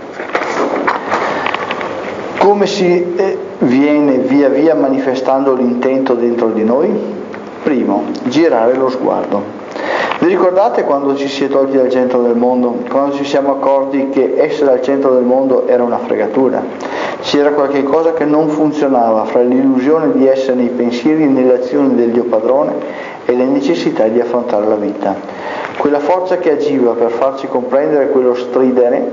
Come si viene via via manifestando l'intento dentro di noi? Primo, girare lo sguardo. Vi ricordate quando ci si è tolti dal centro del mondo? Quando ci siamo accorti che essere al centro del mondo era una fregatura? C'era qualche cosa che non funzionava fra l'illusione di essere nei pensieri e nelle azioni del Dio padrone e le necessità di affrontare la vita. Quella forza che agiva per farci comprendere quello stridere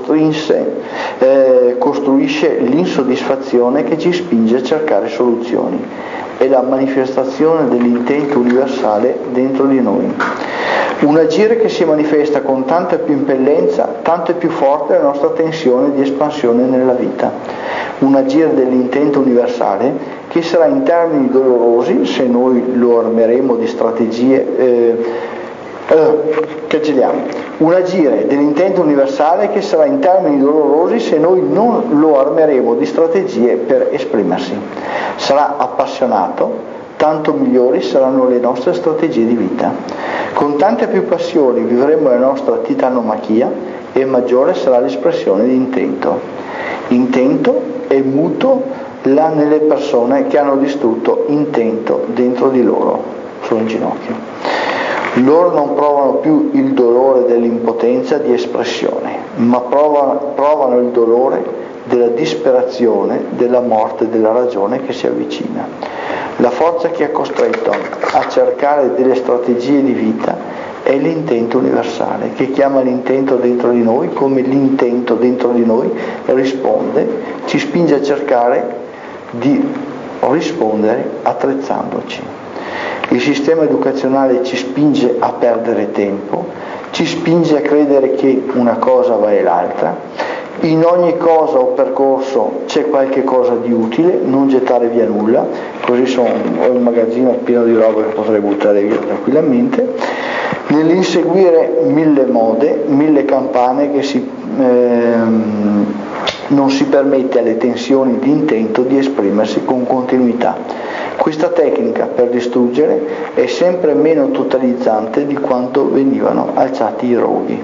costruisce l'insoddisfazione che ci spinge a cercare soluzioni. È la manifestazione dell'intento universale dentro di noi. Un agire che si manifesta con tanta più impellenza, tanto è più forte la nostra tensione di espansione nella vita. Un agire dell'intento universale che sarà in termini dolorosi se noi lo armeremo di strategie un agire dell'intento universale che sarà in termini dolorosi se noi non lo armeremo di strategie per esprimersi. Sarà appassionato, tanto migliori saranno le nostre strategie di vita. Con tante più passioni vivremo la nostra titanomachia e maggiore sarà l'espressione di intento. Intento è muto là nelle persone che hanno distrutto intento dentro di loro. Sono in ginocchio. Loro non provano più il dolore dell'impotenza di espressione, ma provano il dolore della disperazione, della morte della ragione che si avvicina. La forza che ha costretto a cercare delle strategie di vita è l'intento universale, che chiama l'intento dentro di noi come l'intento dentro di noi risponde, ci spinge a cercare di rispondere attrezzandoci. Il sistema educazionale ci spinge a perdere tempo, ci spinge a credere che una cosa vale l'altra, in ogni cosa o percorso c'è qualche cosa di utile, non gettare via nulla, così ho il magazzino pieno di roba che potrei buttare via tranquillamente, nell'inseguire 1000 mode, 1000 campane che non si permette alle tensioni di intento di esprimersi con continuità. Questa tecnica per distruggere è sempre meno totalizzante di quanto venivano alzati i roghi.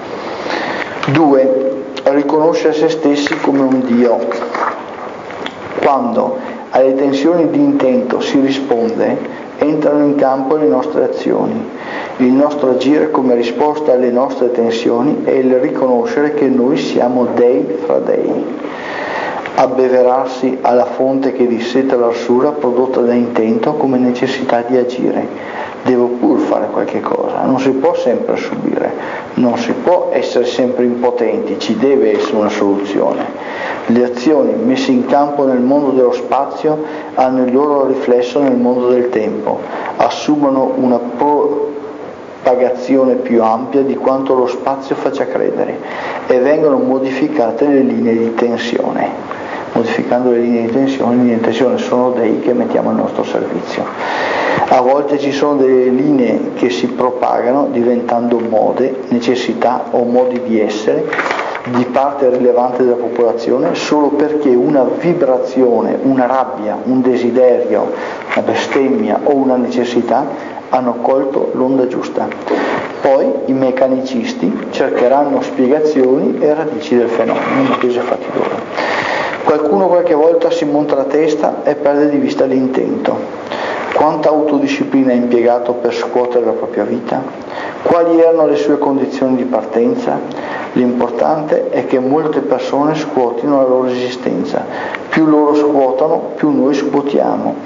2. Riconoscere se stessi come un Dio. Quando alle tensioni di intento si risponde, entrano in campo le nostre azioni. Il nostro agire come risposta alle nostre tensioni è il riconoscere che noi siamo dei fra dei. Abbeverarsi alla fonte che disseta l'arsura prodotta da intento come necessità di agire. Devo pur fare qualche cosa, non si può sempre subire, non si può essere sempre impotenti, ci deve essere una soluzione. Le azioni messe in campo nel mondo dello spazio hanno il loro riflesso nel mondo del tempo, assumono una propagazione più ampia di quanto lo spazio faccia credere e vengono modificate le linee di tensione. Modificando le linee di tensione sono dei che mettiamo al nostro servizio. A volte ci sono delle linee che si propagano diventando mode, necessità o modi di essere di parte rilevante della popolazione solo perché una vibrazione, una rabbia, un desiderio, una bestemmia o una necessità hanno colto l'onda giusta. Poi i meccanicisti cercheranno spiegazioni e radici del fenomeno, in attesa fatti loro. Qualcuno qualche volta si monta la testa e perde di vista l'intento. Quanta autodisciplina ha impiegato per scuotere la propria vita? Quali erano le sue condizioni di partenza? L'importante è che molte persone scuotino la loro esistenza. Più loro scuotano, più noi scuotiamo.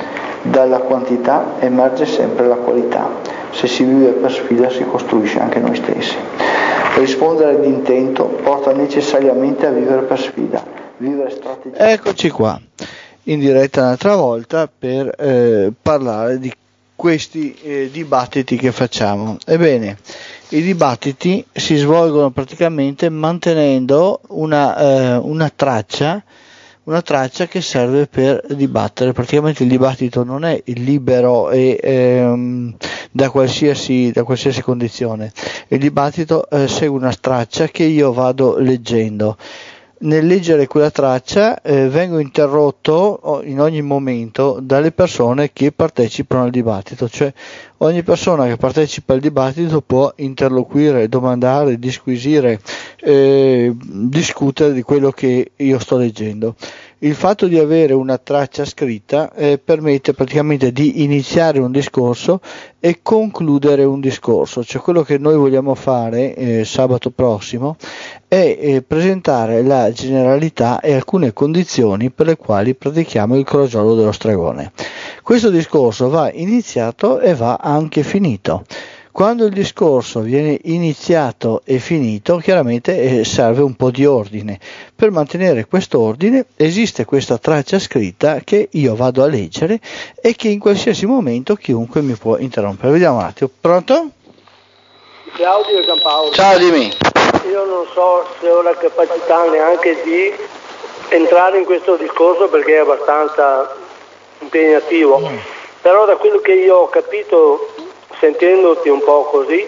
Dalla quantità emerge sempre la qualità. Se si vive per sfida si costruisce anche noi stessi. Rispondere d'intento porta necessariamente a vivere per sfida. Vivere strategicamente. Eccoci qua, in diretta un'altra volta per parlare di questi dibattiti che facciamo. Ebbene, i dibattiti si svolgono praticamente mantenendo una traccia che serve per dibattere. Praticamente il dibattito non è libero e da qualsiasi condizione. Il dibattito segue una traccia che io vado leggendo. Nel leggere quella traccia vengo interrotto in ogni momento dalle persone che partecipano al dibattito, cioè ogni persona che partecipa al dibattito può interloquire, domandare, disquisire, discutere di quello che io sto leggendo. Il fatto di avere una traccia scritta permette praticamente di iniziare un discorso e concludere un discorso, cioè quello che noi vogliamo fare sabato prossimo è presentare la generalità e alcune condizioni per le quali pratichiamo il crogiolo dello stregone. Questo discorso va iniziato e va anche finito. Quando il discorso viene iniziato e finito, chiaramente serve un po' di ordine. Per mantenere questo ordine esiste questa traccia scritta che io vado a leggere e che in qualsiasi momento chiunque mi può interrompere. Vediamo un attimo. Pronto? Claudio e Giampaolo. Ciao, dimmi. Io non so se ho la capacità neanche di entrare in questo discorso perché è abbastanza impegnativo, però da quello che io ho capito sentendoti un po' così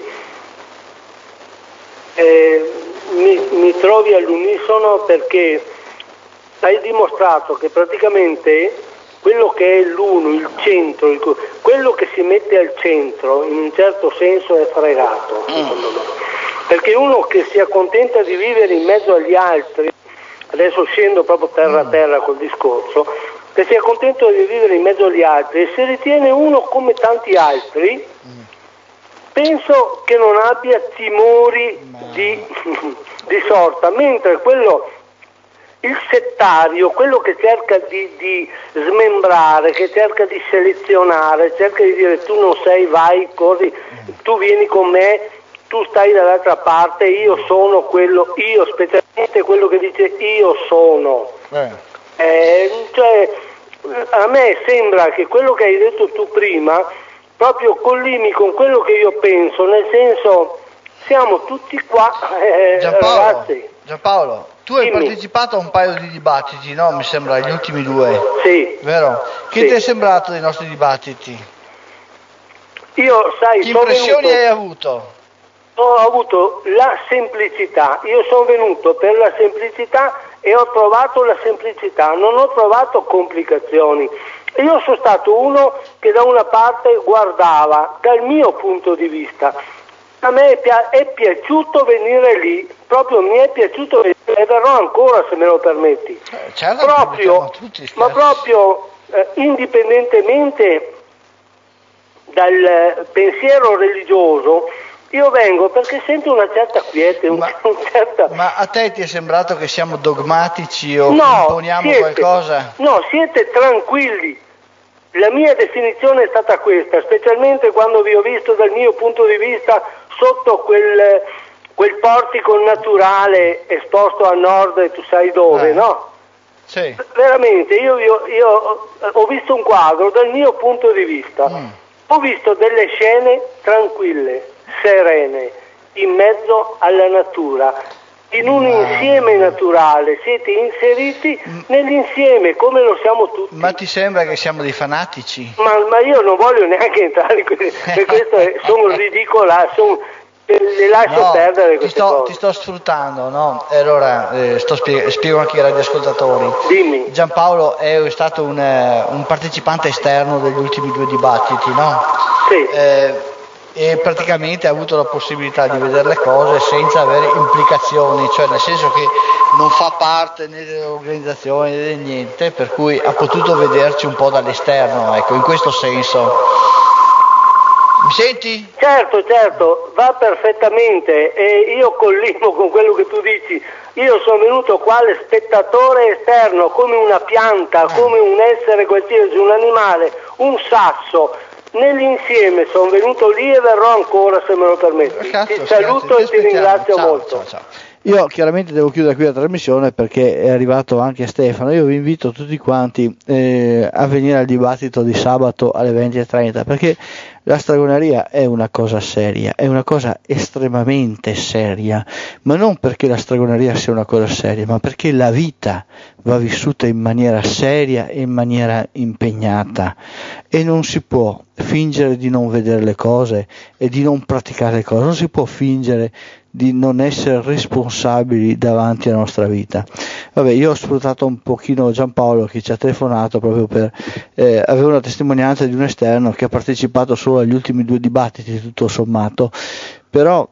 mi trovi all'unisono, perché hai dimostrato che praticamente quello che è l'uno, il centro, quello che si mette al centro in un certo senso è fregato, secondo me. Perché uno che si accontenta di vivere in mezzo agli altri, adesso scendo proprio terra a terra col discorso, che si è contento di vivere in mezzo agli altri e si ritiene uno come tanti altri, penso che non abbia timori di sorta, mentre il settario, quello che cerca di smembrare, che cerca di selezionare, cerca di dire tu non sei, vai, corri, tu vieni con me, tu stai dall'altra parte, io sono quello, io specialmente quello che dice io sono. Cioè, a me sembra che quello che hai detto tu prima proprio collimi con quello che io penso, nel senso siamo tutti qua ragazzi. Giampaolo, tu hai partecipato a un paio di dibattiti, no? Mi sembra gli ultimi 2. Sì. Vero? Che ti è sembrato dei nostri dibattiti? Io, sai, che impressioni hai avuto? Ho avuto la semplicità, io sono venuto per la semplicità e ho trovato la semplicità, non ho trovato complicazioni. Io sono stato uno che da una parte guardava dal mio punto di vista. A me è piaciuto venire lì, proprio mi è piaciuto venire e verrò ancora se me lo permetti. Certo, ma proprio indipendentemente dal pensiero religioso, io vengo perché sento una certa quiete, Ma a te ti è sembrato che siamo dogmatici o imponiamo qualcosa? No, siete tranquilli. La mia definizione è stata questa, specialmente quando vi ho visto dal mio punto di vista sotto quel portico naturale esposto a nord e tu sai dove, no? Sì. Veramente, io ho visto un quadro dal mio punto di vista, ho visto delle scene tranquille, serene, in mezzo alla natura, in un insieme naturale, siete inseriti nell'insieme come lo siamo tutti. Ma ti sembra che siamo dei fanatici? Ma io non voglio neanche entrare in questo, per questo sono ridicola, le lascio perdere queste cose. Ti sto sfruttando, no? E allora spiego anche ai radioascoltatori. Dimmi. Giampaolo è stato un partecipante esterno degli ultimi 2 dibattiti, no? Sì. E praticamente ha avuto la possibilità di vedere le cose senza avere implicazioni, cioè nel senso che non fa parte né dell'organizzazione né di niente, per cui ha potuto vederci un po' dall'esterno, ecco, in questo senso. Mi senti? Certo, va perfettamente e io collimo con quello che tu dici. Io sono venuto quale spettatore esterno, come una pianta, come un essere qualsiasi, un animale, un sasso. Nell'insieme sono venuto lì e verrò ancora se me lo permetti. Ti saluto e ti ringrazio molto. Ciao. Io chiaramente devo chiudere qui la trasmissione perché è arrivato anche Stefano. Io vi invito tutti quanti a venire al dibattito di sabato alle 20:30, perché la stregoneria è una cosa seria, è una cosa estremamente seria, ma non perché la stregoneria sia una cosa seria, ma perché la vita va vissuta in maniera seria e in maniera impegnata, e non si può fingere di non vedere le cose e di non praticare le cose, non si può fingere di non essere responsabili davanti alla nostra vita. Vabbè, io ho sfruttato un pochino Giampaolo che ci ha telefonato proprio per avere una testimonianza di un esterno che ha partecipato solo agli ultimi 2 dibattiti tutto sommato, però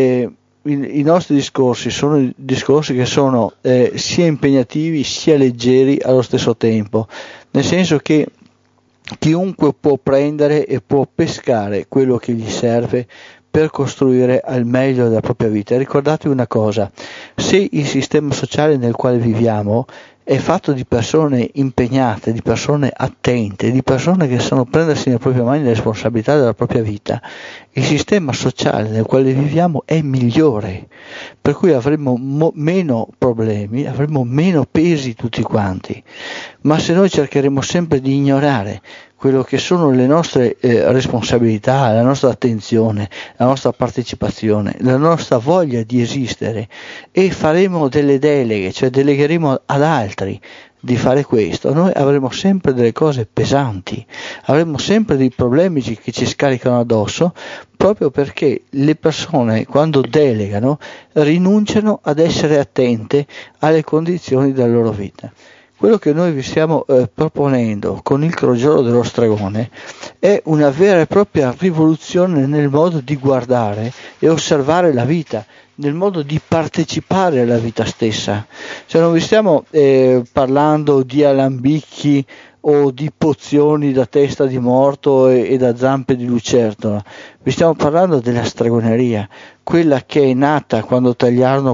i nostri discorsi sono discorsi che sono sia impegnativi sia leggeri allo stesso tempo, nel senso che chiunque può prendere e può pescare quello che gli serve per costruire al meglio della propria vita. Ricordatevi una cosa: se il sistema sociale nel quale viviamo è fatto di persone impegnate, di persone attente, di persone che sanno prendersi nelle proprie mani le responsabilità della propria vita, il sistema sociale nel quale viviamo è migliore, per cui avremo meno problemi, avremo meno pesi tutti quanti. Ma se noi cercheremo sempre di ignorare quello che sono le nostre responsabilità, la nostra attenzione, la nostra partecipazione, la nostra voglia di esistere, e faremo delle deleghe, cioè delegheremo ad altri di fare questo, noi avremo sempre delle cose pesanti, avremo sempre dei problemi che ci scaricano addosso, proprio perché le persone quando delegano rinunciano ad essere attente alle condizioni della loro vita. Quello che noi vi stiamo proponendo con il crogiolo dello stregone è una vera e propria rivoluzione nel modo di guardare e osservare la vita, nel modo di partecipare alla vita stessa. Cioè non vi stiamo parlando di alambicchi o di pozioni da testa di morto e da zampe di lucertola, vi stiamo parlando della stregoneria, quella che è nata quando tagliarono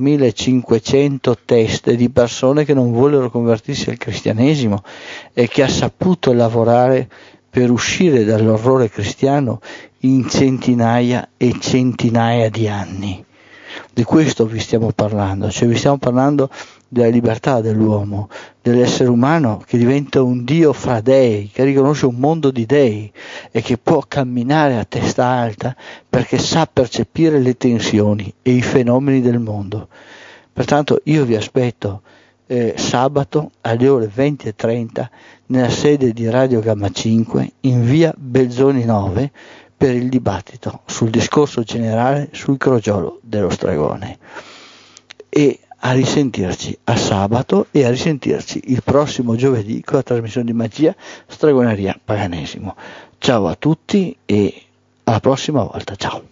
4.500 teste di persone che non vollero convertirsi al cristianesimo e che ha saputo lavorare per uscire dall'orrore cristiano in centinaia e centinaia di anni. Di questo vi stiamo parlando, cioè vi stiamo parlando della libertà dell'uomo, dell'essere umano che diventa un dio fra dei, che riconosce un mondo di dei e che può camminare a testa alta perché sa percepire le tensioni e i fenomeni del mondo. Pertanto io vi aspetto sabato alle ore 20:30 nella sede di Radio Gamma 5 in via Belzoni 9 per il dibattito sul discorso generale sul crogiolo dello stregone. E a risentirci a sabato e a risentirci il prossimo giovedì con la trasmissione di magia, stregoneria, paganesimo. Ciao a tutti e alla prossima volta, ciao.